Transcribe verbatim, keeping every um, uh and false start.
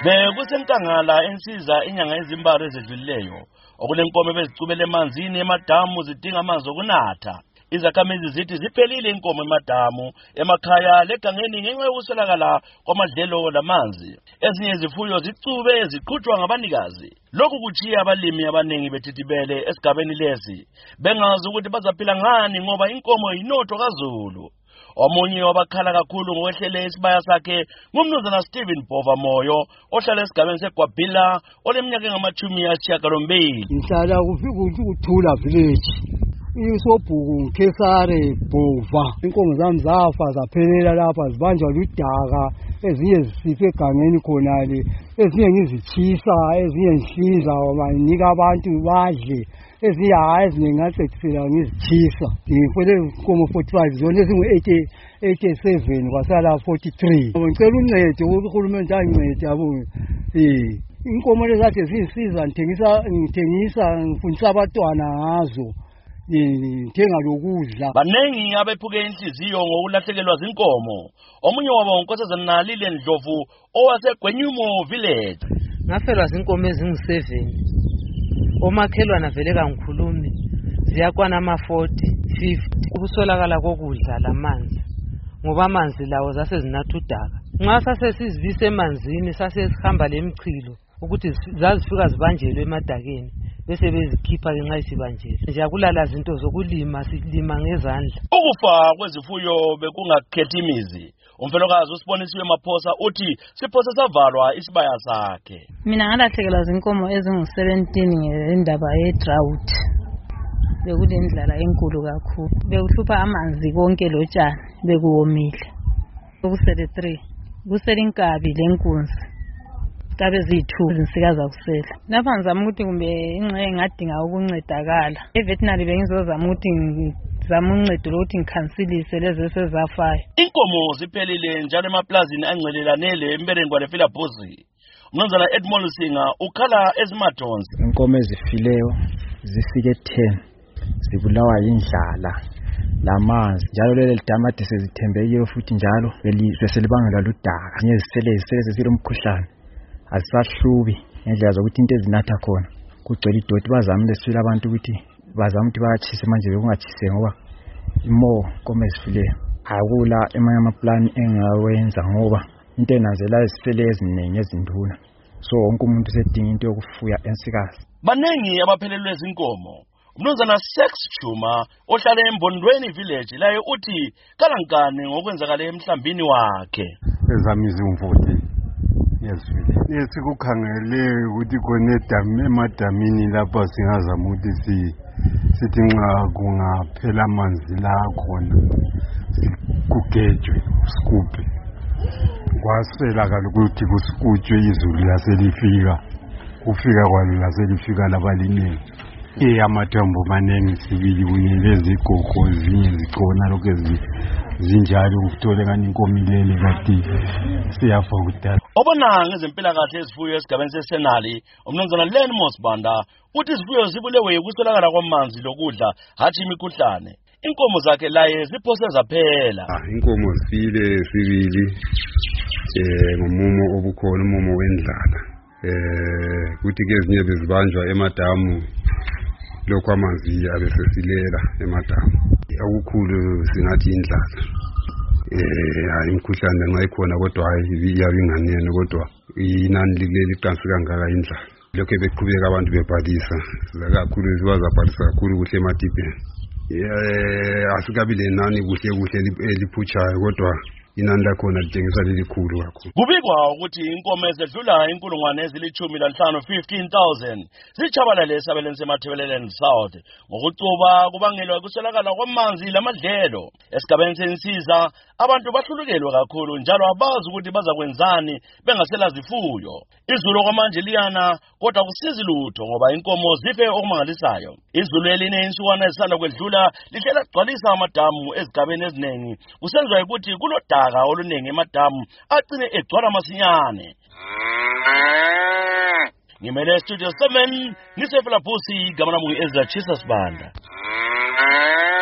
Bekusenkangala ensiza inyanga ezimbalwa ezedlulileyo okulenkomo bezicubele emanzini emadamu zidinga amanzi okunatha. Izakhamizi zithi ziphelile inkomo emadamu emakhaya legangeni ngenxa yokuswelakala kwamadlelo lamanzi. Ezinye izifuyo zicube ziqhutshwa ngabanikazi. Lokhu kuchiya abalimi abaningi bethithibele esigabeni lesi bengazi ukuthi bazaphila ngani ngoba inkomo yinotho kaZulu. Omunye wabakhala kakhulu ngokwehlele isibaya sakhe ngumnumzana Stephen Bova Moyo ohlala esigabeni seGwabhila oleminyaka engamachumi ayisishiyagalombili. Ngihlala kuThula village. Isobhuku Kesare Bova. Inkomo zami zafa zaphelela lapha zibanjwa ludaka, ezinye zisife egangeni khonale, ezinye ngizitshisa, ezinye ngihlinza banika abantu badle. Ezinye hayi ezinye ngacetshisela ngizitshisa. Ngifele inkomo forty-five zona eighty-seven kwasala forty-three. Ngicela uncedo uhulumeni angincede yabo. Eh inkomo lezi kade zisiza ngithengisa ngithengisa ngifundisa abantwana ngazo. Ngithenga lokudla. Banengi abephuke inhliziyo ngokulahlekelwa zinkomo. Omunye wabo unkosazana Nalile Ndlovu owasegwenyumo village. Ngafelwa zinkomo ezingu-seven. Omakhelwana vele kangikhulumi. Ziyakwana ama-forty, fifty. Ukuswelakala kokudla lamanzi. Ngoba amanzi lawo zase zinatha udaka. Nxa sase sizivise emanzini sase sihamba lemichilo ukuthi zazifika zibanjelwe emadakeni. Bese bezikhipha ngenxa isibanjele. Nje akulala zinto zokulima silima ngezandla. Ukufa kwezifuyo bekungakhethi imizi. Umfelokazi uSibonisiwe Maphosa uthi siphosa savalwa isibaya sakhe. Mina ngalahlekelwa zinkomo ezingu-seventeen ngendaba ye-drought. Bekulendlala enkulu kakhulu. Bekuhlupha amanzi konke lotshani bekuwomile. Kusele three. Kusele inkabi lenkunzi. Kabe zithu zinsikaza kusela. Lapha ngizama ukuthi kumbe ingxenye ngadinga ukuncedakala. Eveterinary bengizozama ukuthi ngizama uncedo lokuthi ngikhansilise lezi sezafayo. Inkomo ziphelile njalo emaplazini angcelelane emberengwa leFilabhozi. Umnumzana Edmond Lusinga ukhala ezimathonsi. Inkomo ezifileyo zifike ten zibulawa yindlala lamanzi njalo lele lidamade sezithembekile futhi njalo belizwe selibangela ludaka. Zinye zisele zisele zilomkhuhlane. Asashubi ngendlela zokuthi into ezinatha khona kugcwele idoti bazamile sifile abantu ukuthi bazama ukuthi bayachise manje bekungachise ngoba imo inkomo ezifileyo akula emanye amaplan engawenza ngoba into enazela izifele eziningi ezinduna so wonke umuntu usedinga into yokufuya ensikazi. Banengi abaphelelwe izinkomo. Umnumzana Sex Chuma ohlala eMbondweni village laye uthi kalankane ngokwenzakala emhlambini wakhe. Ezamizi umvoti yesifile. Esikukhangele ukuthi kone dam emadamini lapha singazama ukuthi sithi nxa kungaphela amanzi la khona kugejwe scoop. Kwasela kaloku ukuthi kusikutshwe izulu laselifika. Kufika kwalo laselifika labalineni. Eh amathombo manengi sibili kunye lezigogo zinye zikhona lokho zinjalo ukuthola ngani inkomilele kati siyafa ukudala. Obona ngezempilakahle ezifuyo esigabeni seSenali umnumzana Len Mosbanda uthi izifuyo zibulewe ukuswelakala kwamanzi lokudla hathi imikhuhlane. Inkomo zakhe laye ziphose zaphela. Ah inkomo zifile sibili eh ngomumo obukhona umumo wendlala. Eh kuthi ke ezinye bezibanjwa emadamu lokho amanzi abesesilela emadamu. Akukhulu singathi indlala. Eh hayi imikhuhlane nxa ikhona kodwa hayi iyabinganene kodwa inani likuleli qansi kangaka indlala. Lokho beqhubeka abantu bebhalisa kakhulu zibazabhalisa kakhulu kuhle ematipeni. Eh asikabile nani kuhle kuhle eliphutshayo kodwa inani lakhona litshengisa lelikhulu kakhulu. Kubikwa ukuthi inkomo ezedlula inkulungwane ezilithumi lanhlanu fifteen thousand zichabalale esabeleni seMathebelele South ngokucuba kubangelwa ukuswelakala kwamanzi lamadlelo. Esigabeni sensiza abantu bahlulukelwe kakhulu njalo abazi ukuthi bazakwenzani bengasela zifuyo. Izulu kwamanje liyana kodwa kusizi lutho ngoba inkomo zife okumangalisayo. Izulu eline insukwana ezisanda kwedlula lihlela gcwalisa amadamu ezigabeni eziningi kusenziwa ukuthi kulodaka oluningi emadamu agcine egcwala masinyane. Ngimele studio seven ngisefela Busi gamana mu Ezra Chisas Banda.